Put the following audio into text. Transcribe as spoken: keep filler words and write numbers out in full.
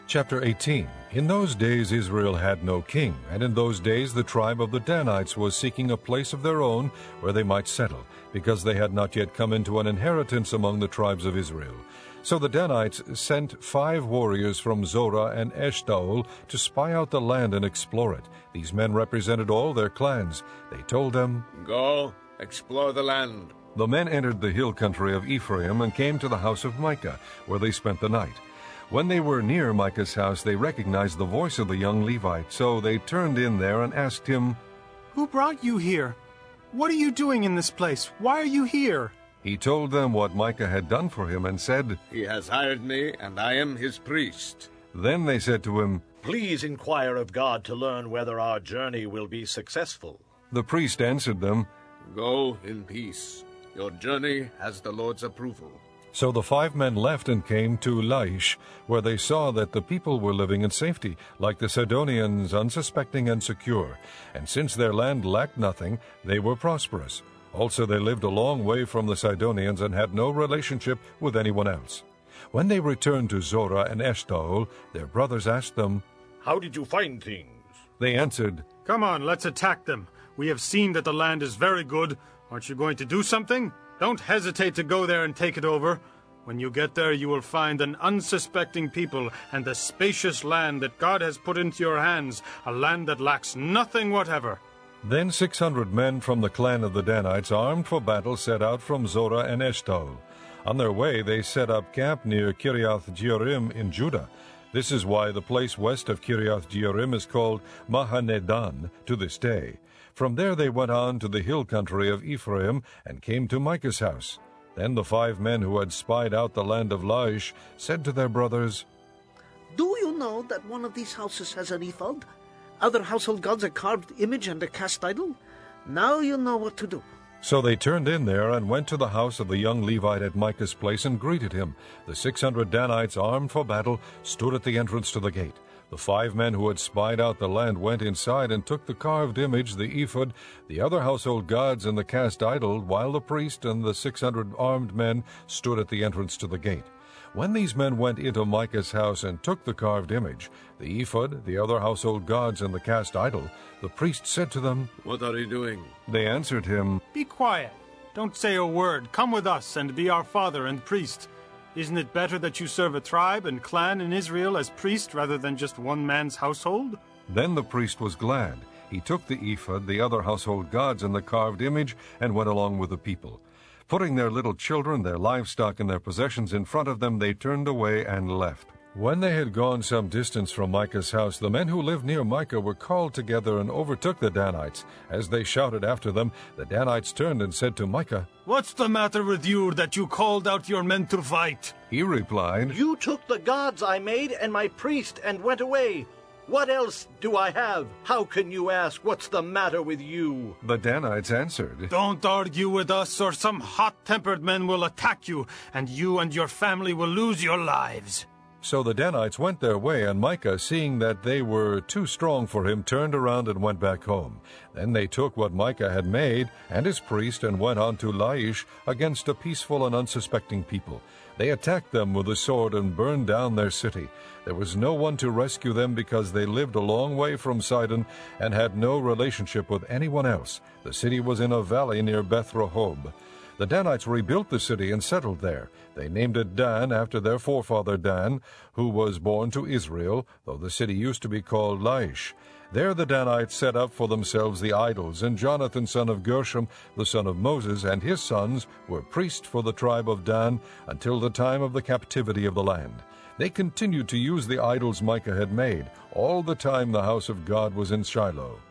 Chapter eighteen. In those days Israel had no king, and in those days the tribe of the Danites was seeking a place of their own where they might settle, because they had not yet come into an inheritance among the tribes of Israel. So the Danites sent five warriors from Zorah and Eshtaol to spy out the land and explore it. These men represented all their clans. They told them, "Go, explore the land." The men entered the hill country of Ephraim and came to the house of Micah, where they spent the night. When they were near Micah's house, they recognized the voice of the young Levite, so they turned in there and asked him, "Who brought you here? What are you doing in this place? Why are you here?" He told them what Micah had done for him and said, "He has hired me, and I am his priest." Then they said to him, "Please inquire of God to learn whether our journey will be successful." The priest answered them, "Go in peace. Your journey has the Lord's approval." So the five men left and came to Laish, where they saw that the people were living in safety, like the Sidonians, unsuspecting and secure. And since their land lacked nothing, they were prosperous. Also they lived a long way from the Sidonians and had no relationship with anyone else. When they returned to Zorah and Eshtaol, their brothers asked them, "How did you find things?" They answered, "Come on, let's attack them. We have seen that the land is very good. Aren't you going to do something? Don't hesitate to go there and take it over. When you get there, you will find an unsuspecting people and the spacious land that God has put into your hands, a land that lacks nothing whatever." Then six hundred men from the clan of the Danites, armed for battle, set out from Zorah and Eshtaol. On their way they set up camp near Kiriath Jearim in Judah. This is why the place west of Kiriath Jearim is called Mahanedan to this day. From there they went on to the hill country of Ephraim and came to Micah's house. Then the five men who had spied out the land of Laish said to their brothers, "Do you know that one of these houses has an ephod? Other household gods a carved image and a cast idol? Now you know what to do." So they turned in there and went to the house of the young Levite at Micah's place and greeted him. The six hundred Danites, armed for battle, stood at the entrance to the gate. The five men who had spied out the land went inside and took the carved image, the ephod, the other household gods, and the cast idol, while the priest and the six hundred armed men stood at the entrance to the gate. When these men went into Micah's house and took the carved image, the ephod, the other household gods, and the cast idol, the priest said to them, "What are you doing?" They answered him, "Be quiet. Don't say a word. Come with us and be our father and priest. Isn't it better that you serve a tribe and clan in Israel as priest rather than just one man's household?" Then the priest was glad. He took the ephod, the other household gods, and the carved image, and went along with the people. Putting their little children, their livestock, and their possessions in front of them, they turned away and left. When they had gone some distance from Micah's house, the men who lived near Micah were called together and overtook the Danites. As they shouted after them, the Danites turned and said to Micah, "What's the matter with you that you called out your men to fight?" He replied, "You took the gods I made and my priest and went away. What else do I have? How can you ask, what's the matter with you?" The Danites answered, "Don't argue with us, or some hot-tempered men will attack you, and you and your family will lose your lives." So the Danites went their way, and Micah, seeing that they were too strong for him, turned around and went back home. Then they took what Micah had made and his priest and went on to Laish against a peaceful and unsuspecting people. They attacked them with the sword and burned down their city. There was no one to rescue them because they lived a long way from Sidon and had no relationship with anyone else. The city was in a valley near Beth Rehob. The Danites rebuilt the city and settled there. They named it Dan after their forefather Dan, who was born to Israel, though the city used to be called Laish. There the Danites set up for themselves the idols, and Jonathan son of Gershom, the son of Moses, and his sons were priests for the tribe of Dan until the time of the captivity of the land. They continued to use the idols Micah had made all the time the house of God was in Shiloh.